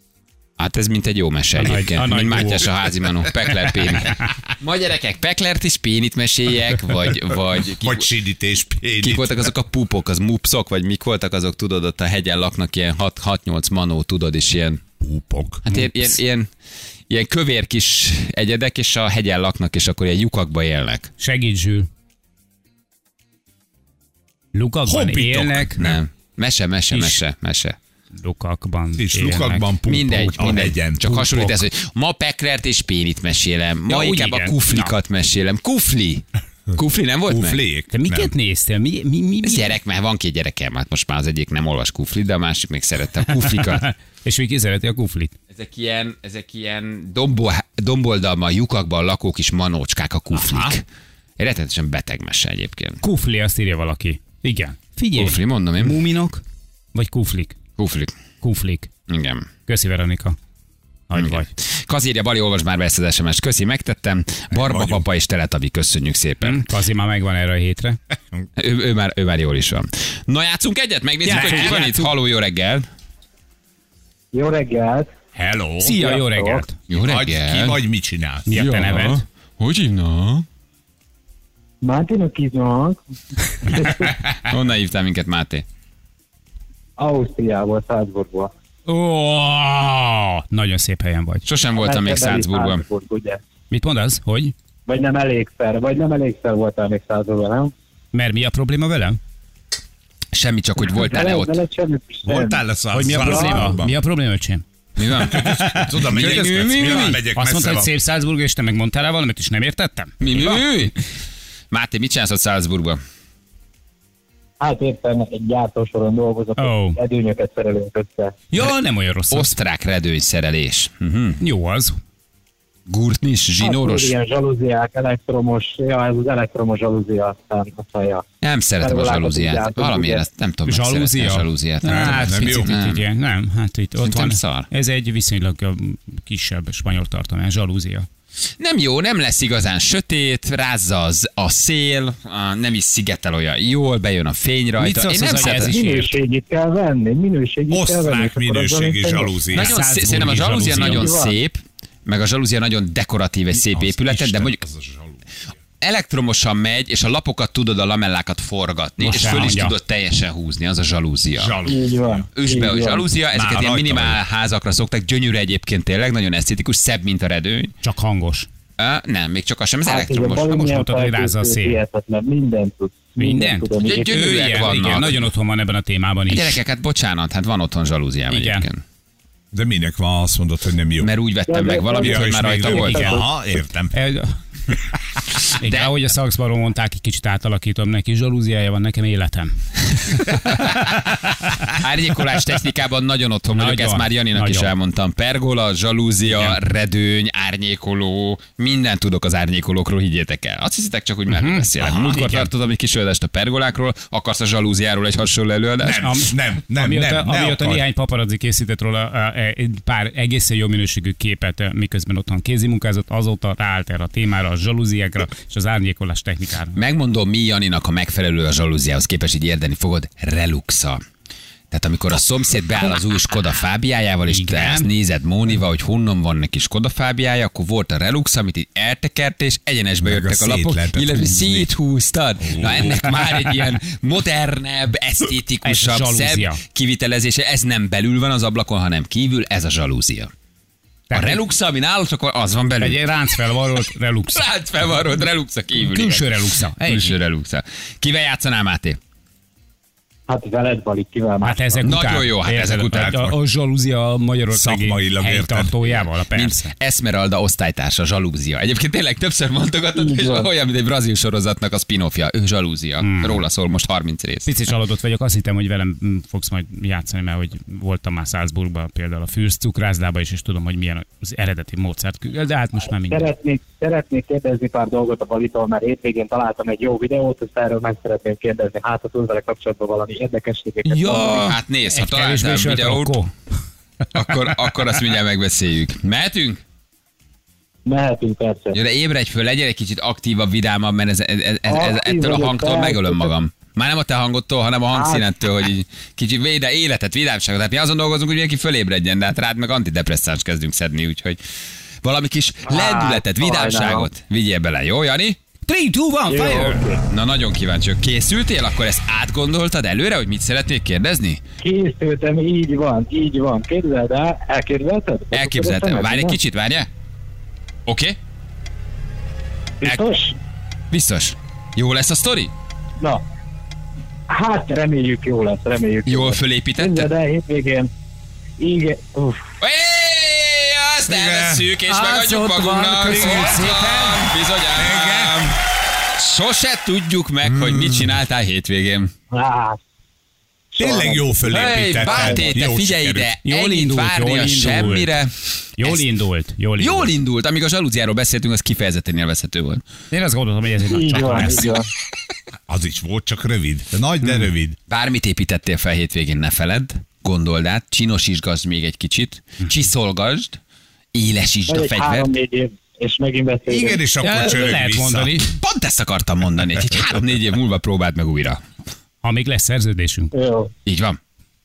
Hát ez mint egy jó mese nagy- egyébként. a nagy Mint duó. Mátyás a házi manó. Pekler Péni. Ma gyerekek, Peklert és Pénit meséljek, vagy, vagy, kik, Vagy sidítés Pénit. kik voltak azok a pupok, az mupszok, vagy mik voltak azok, tudod, ott a hegyen laknak ilyen hat-nyolc manó, tudod, és ilyen, Púpok. hát ilyen, ilyen, ilyen, ilyen kövér kis egyedek, és a hegyen laknak, és akkor ilyen lyukakba élnek. Segíts, Zsül. Lukakban Hobbitok. élnek. Nem. Mese, mese, Is. mese, mese. Lukakban És élnek. lukakban púpok. Mindegy, a mindegy. hegyen. Csak hasonlít ez, hogy ma Peklert és Pénit mesélem, ma Ja, úgy inkább a igen. kuflikat mesélem. Kufli! Kufli nem volt meg? Puflék. Te miket néztél? Mi, mi, mi, Ez mi? gyerek, mert van két gyerekem, hát most már az egyik nem olvas kuflit, de a másik még szerette a kuflikat. És mi kiszereti a kuflit? Ezek ilyen, ezek ilyen dombo, domboldalma, lyukakban lakó kis manócskák a kuflik. Aha. Egy rettenetesen beteg mese egyébként. Kufli, azt írja valaki. Igen. Figyelj. Kufli, mondom én. Muminok, vagy kuflik? Kuflik. Kuflik. Igen. Köszi, Veronika. Nagy Igen. vagy. Kazírja, Bali, olvasd már be ezt az es em es-t. Köszi, megtettem. Barba vagyunk. papa és Teletavi, köszönjük szépen. Kazi már megvan erre a hétre. Ő, ő, már, ő már jól is van. Na, játszunk egyet? Megnézzük, Ja, hogy ki van itt. játszunk. Halló, jó reggel. Jó reggelt! Hello. Szia, jó reggelt. Jó Vagy, reggel. ki vagy, mit csinálsz? Mi a te neved? Hogy hívnak? Máténak hívnak, Honnan hívtál minket, Máté? Ausztriából, Salzburgból. Ó, nagyon szép helyen vagy. Sosem voltam még Metszebeli Salzburgban. Salzburg, ugye? Mit mondasz? Hogy? vagy nem elégszer, vagy nem elégszer voltál még században, nem? Mert mi a probléma velem? Semmi, csak hogy voltál-e Veled- ott. veled semmit is nem. Voltál a száz Hogy mi a probléma? Mi a probléma, öcsém? Mi van? Tudom, Mi, mi, megyek, mi, mi, mi? mi, megyek Azt mondta, messze hogy van. szép Salzburg, és te meg mondtál rá valamit, és nem értettem? Mi, mi, mi, mi? Máté, mit csinálsz ott Salzburgban? Hát éppen egy gyártósoron dolgozok, Ó. oh. edőnyöket szerelünk össze. Ja, nem olyan rossz. Osztrák redőnyszerelés. Uh-huh. Jó az. Gurtnis, zsinóros. Hát, ilyen zsalúziák, elektromos, ja, ez az elektromos zsalúzia, aztán a feja. Nem szeretem a Pergolákat zsalúziát. gyártunk, Valamiért ugye? ezt nem tudom Zsalúzia? megszeretni a zsalúziát. Nem, Hát, tudom. nem jó. picit, Nem. igen. Nem, hát itt ott Szerintem van. szar. Ez egy viszonylag ö, kisebb spanyol tartomány, zsalúzia. Nem jó, nem lesz igazán sötét, rázza az, a szél, a, nem is szigetel olyan jól, bejön a fény Mit rajta. szólsz Én nem hozzá, hogy ez szeretem. is- Minőségit kell venni, minőségit kell venni. Osztrák és akkor azzal minőségi én zsalúzia. Nagyon szép, Salzburgi szerintem a zsalúzia zsalúzia. nagyon Így van. szép, meg a zsalúzia nagyon dekoratív, egy szép Az épületet, de Isten, mondjuk az a zsalúzia. elektromosan megy, és a lapokat tudod, a lamellákat forgatni, Most és föl is elmondja. tudod teljesen húzni, az a zsalúzia. Zsalúzia. Így van. Ősbe a így van. zsalúzia, ezeket Már ilyen rajta minimál vagy. házakra szoktak, gyönyörű egyébként tényleg, nagyon esztétikus, szebb, mint a redőny. Csak hangos. Á, nem, még csak az sem, ez Hát, elektromos. ez a most balin mondtad, hogy rázza a szél. hihetetlen, mindent tud. Mindent? tudom, Gy- így- gyönyörűek Ő ilyen, vannak. igen, nagyon otthon van ebben a témában is. Gyerekek, hát bocsánat, hát van otthon zsalúziám Igen. egyébként. De minek van, azt mondod, hogy nem jó. Mert úgy vettem meg valamit, Ja, hogy és már még rajta nem- volt. Igen. Aha, értem. E- Igen, De- ahogy a Szakszbaron mondták, egy kicsit átalakítom neki, zsalúziája van, nekem életem. Árnyékolás technikában nagyon otthon vagyok, Nagyon, ezt már Janinak is nagyon. elmondtam. Pergola, zsalúzia, Igen. redőny, árnyékoló, mindent tudok az árnyékolókról, higgyétek el. Azt hiszitek csak, hogy már uh-huh. beszélek. Aha, Múltkor igen. tartottam egy kis előadást a pergolákról, akarsz a zsalúziáról egy hasonló előadást? Nem, nem, nem, amióta, nem, ne amióta akar. néhány paparazzi készített róla eh, eh, egy pár egészen jó minőségű képet, eh, miközben otthon kézimunkázott, azóta ráállt erre a témára, a zsalúziákra és az árnyékolás technikára. Megmondom, mi Janinak a megfelelő a zsalúziához képest, így érdeni fogod, reluxa. Tehát amikor a szomszéd beáll az új Skoda Fábiájával, és te Igen. ezt nézed Mónival, hogy honnan van neki Skoda Fábiája, akkor volt a Relux, amit így eltekert, és egyenesbe Meg jöttek a a lapok, szét lehetett illetve húzni. széthúztad. Na ennek már egy ilyen modernebb, Ez esztétikusabb, zsalúzia. szebb kivitelezése. Ez nem belül van az ablakon, hanem kívül, ez a zsalúzia. A Tehát Relux, ami nálatok van, az van belül. egy ránc felvarrolt Relux. Ránc felvarrod, Reluxa kívül. Külső igen. Reluxa. Ennyi. Külső Reluxa. Kivel játszanál, Máté? Hát veled, Bali, kivel más. Hát ezek Nagyon után. jó, hát ezek Érted? után. A, a zsalúzia magyarországi Szakmailag helytartójával, a Mint persze. Esmeralda osztálytársa, zsalúzia. Egyébként tényleg többször mondogatod, Így és van. olyan, mint egy brazil sorozatnak a spin-offja. Ő zsalúzia. Hmm. Róla szól most harminc rész. Picit csalódott vagyok, azt hittem, hogy velem mm, fogsz majd játszani, mert hogy voltam már Salzburgban, például a Fürst cukrászdába is, és tudom, hogy milyen az eredeti módszert, de hát most már mindegy. Szeretnék, szeretnék kérdezni pár dolgot a Balitól, mert hétvégén találtam egy jó videót, és erről meg szeretném kérdezni, hát ha tud vele kapcsolatban valami érdekességeket. mondani. Hát nézd, ha Egy kevésbé találtál ismert videót, rokkó. akkor, akkor azt mindjárt megbeszéljük. Mehetünk? Mehetünk persze. Jó, de ébredj föl, legyél egy kicsit aktívabb, vidámabb, mert ez, ez, ez, ez, ez Aktív ettől a vagyok, hangtól persze. megölöm magam. Már nem a te hangodtól, hanem a hangszínettől, hogy így kicsit véde életet, vidámságot. Tehát mi azon dolgozunk, hogy mindenki fölébredjen, de hát rád meg antidepresszáns kezdünk szedni, úgyhogy valami kis lendületet, vidámságot vigyél bele. Jó, Jani? Three, two, one, Jó, fire! oké. Na, nagyon kíváncsi vagyok. Készültél? Akkor ezt átgondoltad előre, hogy mit szeretnék kérdezni? Készültem, így van, így van. Képzeld el, elképzelted? Elképzeltem. Várj egy kicsit, várjál. Oké? Okay. Biztos? Biztos. Jó lesz a sztori? Na, hát reméljük jó lesz, reméljük jó Jól lesz. fölépítetted? Képzeld el, hétvégén, igen, uff, Éj, azt Igen. elveszünk, és Az megadjuk ott van, magunknak. köszönjük Ott szépen. van, bizonyám. Sose tudjuk meg, hogy mit csináltál hétvégén. hát, Tényleg jó Hey, fölépítetted. Báté, te Jó figyelj sikerült. ide, Jól ennyit indult, várni jól a indult. semmire. Jól Ezt- indult, jól indult. Jól indult, amíg a zsalúziáról beszéltünk, az kifejezetten élvezhető volt. Én azt gondoltam, hogy ez egy nagy így csata van, lesz. így van. Az is volt, csak rövid. De nagy, de rövid. Bármit építettél fel hétvégén, ne feledd, gondold át, csinosítsd még egy kicsit, csiszolgasd, élesítsd a Vagy egy fegyvert. három-négy év, és megint beszélünk. Igen, és akkor Ja, csörög lehet vissza. mondani, Pont ezt akartam mondani, hogy egy három-négy év múlva próbáld meg újra. ha még lesz szerződésünk. Jó, Így van.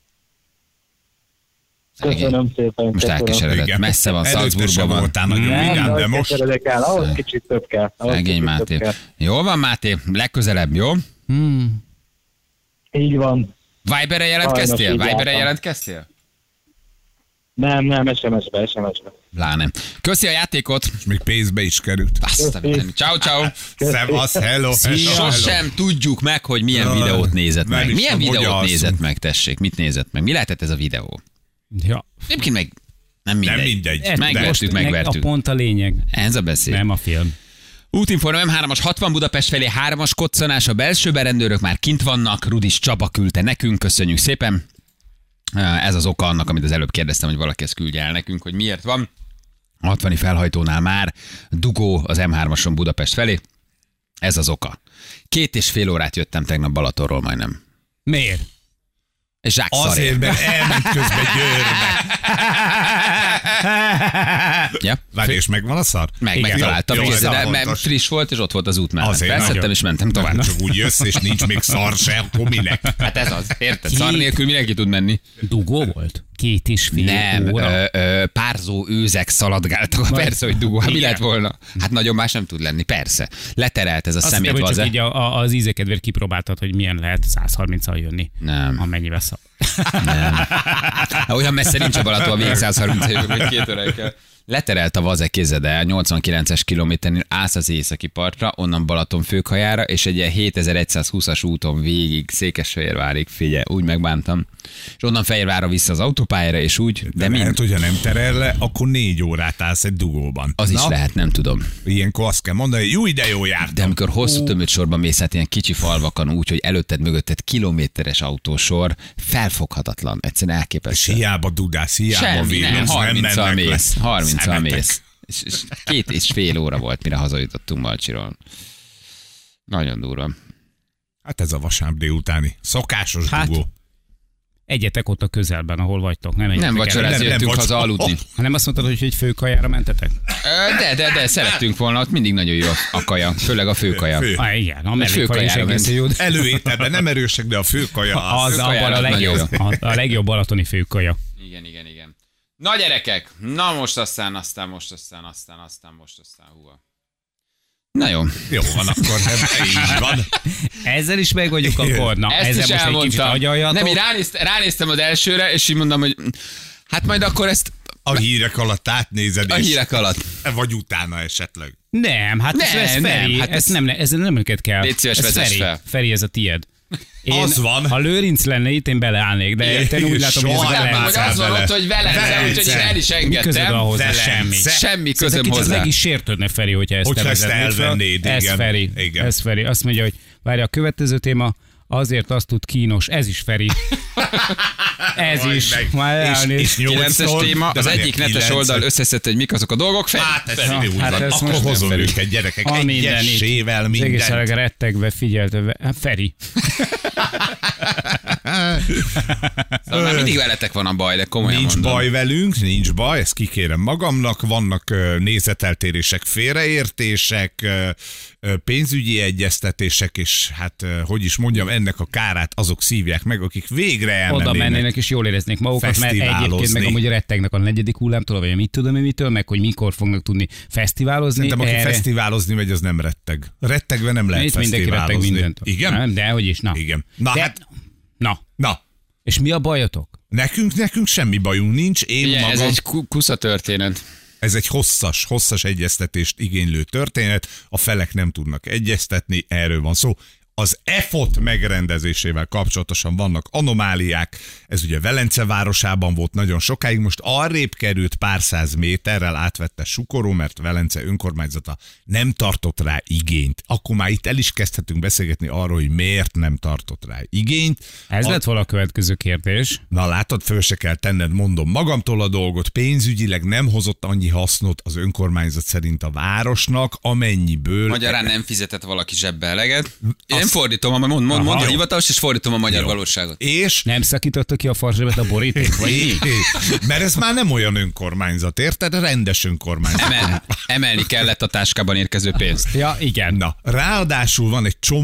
köszönöm szépen. Most köszönöm. elkeseredett. Igen. Messze van Előtte sem Salzburgban. voltál nagyon Nem, vidám, de nem most... keseredek el, ahhoz kicsit több kell. ahhoz Szegény kicsit több Máté. kell. Jól van, Máté, legközelebb, jó? Így van. Viberre jelentkeztél? Sajnos így Viberre jártam. jelentkeztél? Nem, nem, es em es-be, es em es-be. Pláne. Köszi a játékot. És még pénzbe is került. Azt a mindenit. Ciao, ciao. Szevasz, hello, hello, hello. Sosem tudjuk meg, hogy milyen videót nézett Nem meg. is Milyen tudom, hogy videót alszunk. nézett meg, tessék? Mit nézett meg? Mi lehetett ez a videó? Ja. Egyébként meg nem mindegy. Nem mindegy. Ez Megvertük, most meg megvertük. A pont a lényeg, Ez a beszéd. nem a film. Útinform em hármas hatvan Budapest felé hármas koccanás, a belső berendőrök már kint vannak, Rudis Csaba küldte nekünk, köszönjük szépen. Ez az oka annak, amit az előbb kérdeztem, hogy valaki ezt küldje el nekünk, hogy miért van. A hatvani felhajtónál már dugó az em hármason Budapest felé. Ez az oka. Két és fél órát jöttem tegnap Balatonról majdnem. Miért? És zsák Azért, szarért. mert elment közben Győrbe. Ja? Várj, és megvan a szar? Meg, Igen. megtaláltam, Jó, jó, és ez de, a mert fontos. friss volt, és ott volt az út mellett. Azért Felszedtem, nagyon. és mentem tovább. Csak úgy jössz, és nincs még szar se, akkor minek? Hát ez az, érted? Szar nélkül mindenki tud menni. Dugó volt? Két és fél Nem, óra? ö, ö, párzó őzek szaladgáltak. Persze, hogy dugó. Hát mi Igen. lett volna? Hát nagyon más nem tud lenni. Persze. Leterelt ez a Azt hiszem, hogy csak szemétvaze. így a, a, az ízekedvér kipróbáltad, hogy milyen lehet száz harminccal jönni. Nem. Amennyivel szab. Hát olyan messze nincs a Balaton, még száz harminc évig, hogy két óráig kell. Leterelt a vaze, kézed el, nyolcvankilences kilométernél állsz az északi partra, onnan Balaton főkajára, és egy ilyen hétezer-egyszázhúszas úton végig Székesfehérvárig, figyelj, úgy megbántam. És onnan Fehérvárra vissza az autópályára, és úgy, de, De mind, lehet, hogyha nem terel le, akkor négy órát állsz egy dugóban. az is lehet, nem tudom. Ilyenkor azt kell mondani, hogy jó, de jó jártam. De amikor hosszú tömött sorban mész, hát ilyen kicsi falvakon úgy, hogy előtted, mögötted kilométeres autósor, felfoghatatlan, egyszerűen És elképesztő. hiába dudálsz, hiába Semmi, nem, villogsz, nem harminccal mennek le. mész, harminccal Szemetek. mész. És, és két és fél óra volt, mire hazajutottunk Balcsiról. Nagyon durva. Hát ez a vasárnap délutáni szokásos Hát, dugó. Egyetek ott a közelben, ahol vagytok. Nem, egyetek Nem el. vacsorázni nem, nem jöttünk haza vacsora. aludni. Hanem azt mondtad, hogy egy főkajára mentetek? Ö, De, de, de, szerettünk volna, ott mindig nagyon jó a kaja, főleg a főkaja. Fő. Ah, igen, a mellékkaja is főkajára egész ment. jó. de Előételben nem erősek, de a főkaja az. Az főkajára abban a nagyon legjobb, a, a legjobb balatoni főkaja. Igen, igen, igen. Na gyerekek, na most aztán, aztán, most aztán, aztán, aztán, most aztán, húha. Na jó. Jó van, akkor nem, így van. Ezzel is meg vagyunk akkor. Na, Ezt ezzel is most egy kicsit elmondtam. agyaljatok. Nem, én ránézt, ránéztem az elsőre, és így mondom, hogy hát majd akkor ezt A hírek alatt átnézed, a és hírek alatt. vagy utána esetleg. Nem, hát Nem, ez, ez nem, Feri, hát hát ez- ez nem, ez nem neked kell. Légy szíves, ez vezess Feri, fel. Feri, ez a tied. Én, Az van. Ha Lőrinc lenne itt, én beleállnék, de én úgy látom, hogy ez Soha vele nem, Hogy Állsz az van bele. ott, hogy velem, Velem, úgyhogy én el is mi közöd engedtem. ahhoz? Velem, Semmi. se- Semmi Szerintem közöm kicsit hozzá. meg is sértődne, Feri, hogyha ezt Hogyha te ezt vezetnéd fel. elvennéd, Ez igen. Feri. Igen. Ez Feri. Azt mondja, hogy várj, a következő téma azért azt tud kínos. Ez is Feri. Ez Majd is. meg. Már És- elnéz. és kilences nyolctól, téma, de az várjál, egyik netes kilencet. oldal összeszedte, hogy mik azok a dolgok. Feri. Hát ez Feri. úgy Hát van. ez Akkor most hozom nem őket, gyerekek. A mindenit. Egyesével Az egész mindent. rettegve figyelte. Hát Feri. Szóval már mindig veletek van a baj, de komolyan Nincs mondom. baj velünk, nincs baj, ezt kikérem magamnak, vannak ö, nézeteltérések, félreértések, ö, ö, pénzügyi egyeztetések, és hát, ö, hogy is mondjam, ennek a kárát azok szívják meg, akik végre elmennének. Oda mennének és jól éreznék magukat, mert egyébként fesztiválozni. meg amúgy rettegnek a negyedik hullámtól, vagy mit tudom én mitől, meg hogy mikor fognak tudni fesztiválozni. Szerintem, aki Erre- fesztiválozni megy, az nem retteg. Rettegve nem lehet Itt mindenki retteg fesztiválozni. mindent. Igen? Nem, de hogy is, na. Igen. Na de, hát, Na, na, és mi a bajotok? nekünk, nekünk semmi bajunk nincs. Én Ugye, magam, ez egy ku- kusza történet. Ez egy hosszas, hosszas egyeztetést igénylő történet, a felek nem tudnak egyeztetni, erről van szó. Az e f o t megrendezésével kapcsolatosan vannak anomáliák, ez ugye Velence városában volt nagyon sokáig, most arrébb került pár száz méterrel, átvette Sukoró, mert Velence önkormányzata nem tartott rá igényt. Akkor már itt el is kezdhetünk beszélgetni arról, hogy miért nem tartott rá igényt. Ez A- lett volna a következő kérdés. Na látod, föl se kell tenned, mondom magamtól a dolgot, pénzügyileg nem hozott annyi hasznot az önkormányzat szerint a városnak, amennyiből... Magyarán nem fizetett valaki zsebbe eleget. Én nem Azt- fordítom, mond, mond, mond, mond a Jó. hivatalos, és fordítom a magyar Jó. valóságot. És... Nem szakította ki a farzsebet a boríték? Vagy mi? Mert ez már nem olyan önkormányzat, érted? Rendes önkormányzat. Emel, emelni kellett a táskában érkező pénzt. Ja, igen. Na, ráadásul van egy csomó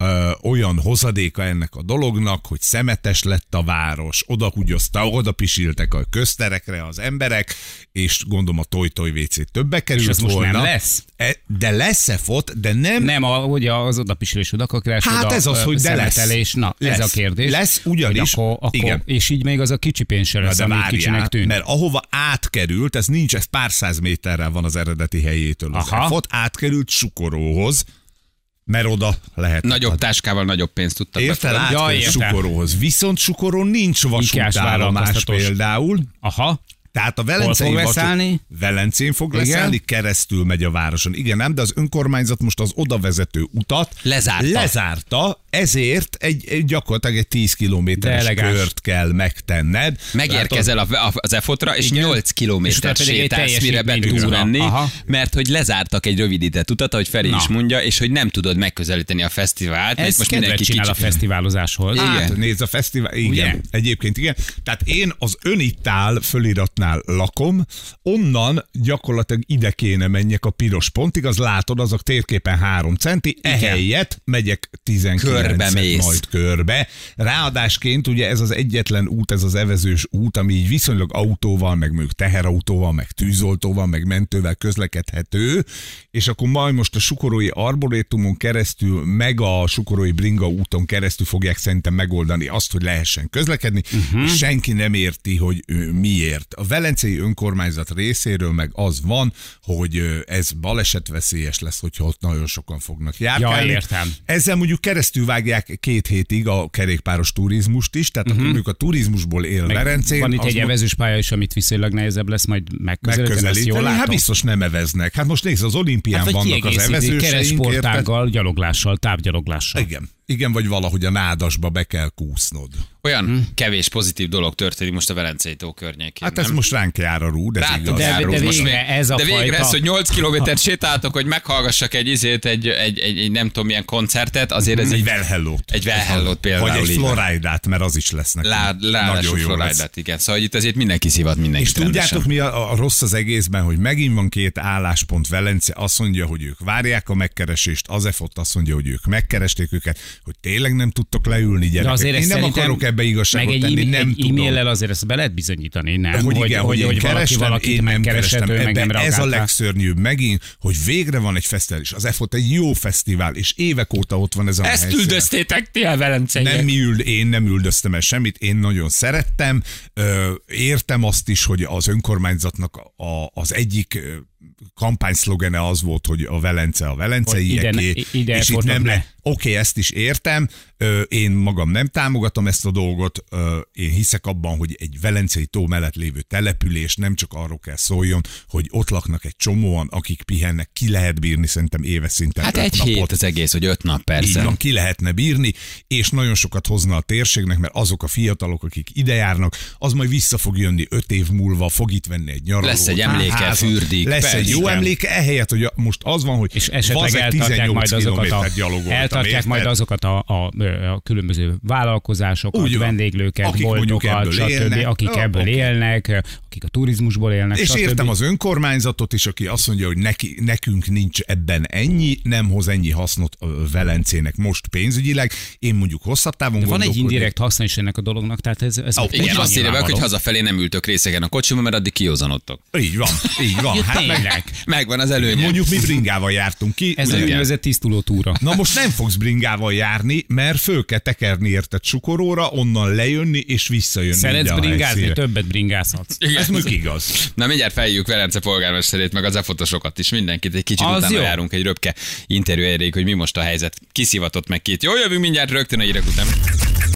ö, olyan hozadéka ennek a dolognak, hogy szemetes lett a város, odahugyozta, oda pisiltek a közterekre az emberek, és gondolom a toj-toj vé cé többe került És ez most volna. nem lesz? E, de lesz-e fot, de nem... Nem, a, ugye az odapisilés, odakakrás, Hát oda, ez az, hogy de lesz. szemetelés. Na, Lesz. ez a kérdés. Lesz, ugyanis- Hogy Akkor, akkor, igen. és így még az a kicsi pénz se lesz, de ami várjál, kicsinek tűnt. mert ahova átkerült, ez nincs, ez pár száz méterrel van az eredeti helyétől az Aha. fot, átkerült Sukoróhoz, mert oda lehet. Nagyobb táskával nagyobb pénzt tudtak Érted? befogadni. Ja, Átkerült értem. Sukoróhoz. Viszont Sukorón nincs vasútállomás vállalkoztatós. például. Aha. Tehát a Velencei fog vasút leszállni? Velencén fog Igen. leszállni, keresztül megy a városon. Igen, nem, de az önkormányzat most az odavezető utat Lezárta. lezárta, ezért egy, egy gyakorlatilag egy tíz kilométeres De elegáns. kört kell megtenned. Megérkezel a, a, az efotra, és Igen. nyolc És kilométer utána pedig egy sétálsz, mire be tudsz teljesítményűre. menni, Aha. mert hogy lezártak egy rövidített utat, ahogy Feri Na. is mondja, és hogy nem tudod megközelíteni a fesztivált. mert Ez most kedvet mindenki csinál a kicsi. fesztiválozáshoz. Igen. Hát, nézd a fesztivál, igen, Ugye? egyébként igen. Tehát én az önittál föliratnál lakom, onnan gyakorlatilag ide kéne menjek a piros pontig, az látod, azok térképen három centi, ehelyett megyek Körbe tizenkilencet mész. majd körbe. Ráadásként ugye ez az egyetlen út, ez az evezős út, ami így viszonylag autóval, meg mondjuk teherautóval, meg tűzoltóval, meg mentővel közlekedhető, és akkor majd most a Sukorói Arborétumon keresztül, meg a Sukorói Bringa úton keresztül fogják szerintem megoldani azt, hogy lehessen közlekedni, uh-huh. és senki nem érti, hogy ő, miért. A Velencei önkormányzat részéről meg az van, hogy ö, ez balesetveszélyes lesz, hogyha ott nagyon sokan fognak járkálni. Ja, értem. Ezzel mondjuk keresztül vágják két hétig a kerékpáros turizmust is, tehát uh-huh. mondjuk a turizmusból él Meg Velencén. van itt az egy mo- evezős pálya is, amit viszonylag nehezebb lesz majd megközelíteni. Ezt jól megközelíteni. Hát látom. biztos nem eveznek. Hát most nézd, az olimpián Hát, vagy vannak az kiegészíti evezőseink. érted? keresportággal, gyaloglással, távgyaloglással. Igen. Igen, vagy valahogy a nádasba be kell kúsznod. Olyan Hm. kevés pozitív dolog történik most a Velencei tó környékén. Hát ez nem? most ránk jár a rúd, ez Rátok igaz. De- járunk. de Most végre még- ez a de végre fajta- ez, hogy nyolc kilométert sétáltok, hogy meghallgassak egy izét, egy, egy, egy, egy nem tudom milyen koncertet, azért ez Egy egy, Velhellót. egy Velhellót például. Vagy egy így van. Floridát, mert az is lesz nekünk. Lá, ráadásul jó lesz. Floridát, igen. Szóval itt azért mindenki szívat mindenkit És tudjátok, rendesen. mi a, a rossz az egészben, hogy megint van két álláspont. Velence azt mondja, hogy ők várják a megkeresést, az EFOT azt mondja, hogy ők megkeresték őket, hogy tényleg nem tudtok leülni, De gyerekek. azért Én ezt nem szerintem akarok ebbe igazságot meg egy, tenni, e- nem egy tudom. e-maillel azért ezt be lehet bizonyítani, nem? Hogy, hogy igen, hogy, hogy, hogy én valaki kerestem, valakit én nem megkeresett, kerestem. ő meg nem Ebben ez a reagált rá. legszörnyűbb megint, hogy végre van egy fesztivál, és az EFOT egy jó fesztivál, és évek óta ott van ezen a Ezt helyszínen. üldöztétek ti a Velenceiek. Nem mi ül, én nem üldöztem el semmit, én nagyon szerettem. Ö, értem azt is, hogy az önkormányzatnak a, az egyik ö, kampányszlogene az volt, hogy a Velence a velenceieké, Ide- ide és itt fordulok nem le. le. Oké, okay, ezt is értem, Ö, én magam nem támogatom ezt a dolgot, Ö, én hiszek abban, hogy egy Velencei tó mellett lévő település nem csak arról kell szóljon, hogy ott laknak egy csomóan, akik pihennek, ki lehet bírni szerintem éves szinten Hát öt egy napot. hét az egész, hogy öt nap Így persze. van, ki lehetne bírni, és nagyon sokat hozna a térségnek, mert azok a fiatalok, akik ide járnak, az majd vissza fog jönni öt év múlva, fog itt venni egy nyaralót. Lesz egy emléke, házat, fürdik, Lesz persze. egy jó Igen. emléke, ehelyett, hogy a- most az van, hogy És esetleg vazeg eltartják tizennyolc majd azokat a, kilométert gyalogoltam, eltartják érted? majd azokat a, a, a különböző vállalkozásokat, Úgy van. vendéglőket, Akik mondjuk boltokat, ebből stb., élnek. akik Ó, ebből oké. élnek, akik a turizmusból élnek, És stb. értem az önkormányzatot is, aki azt mondja, hogy neki, nekünk nincs ebben ennyi, nem hoz ennyi hasznot a Velencének most pénzügyileg. Én mondjuk hosszabb távon De van egy gondolkodnék. indirekt haszna is ennek a dolognak, tehát ez, ez Ó, úgy Igen, van azt írja be, hogy nyilvánvaló. hazafelé nem ültök részegen a kocsiban, mert addig kiózanodtok. Így van, így van. Ja, Hát meg, tényleg. Megvan az előnye. mondjuk mi bringával jártunk ki. Ez ugye? egy úgynevezett tisztuló túra. Na most nem fogsz bringával járni, mert föl kell tekerni érted Sukoróra, onnan lejönni és visszajönni. Szeretsz ide a bringázni, helyszínre. többet bringázhatsz. Ez mondjuk igaz. Na mindjárt feljük Velence polgármesterét, meg az efotosokat is, mindenkit egy kicsit Az utána jó. járunk egy röpke interjú erejéig, hogy mi most a helyzet. Kiszivatott meg két. Jó, jövünk mindjárt rögtön a hírek után.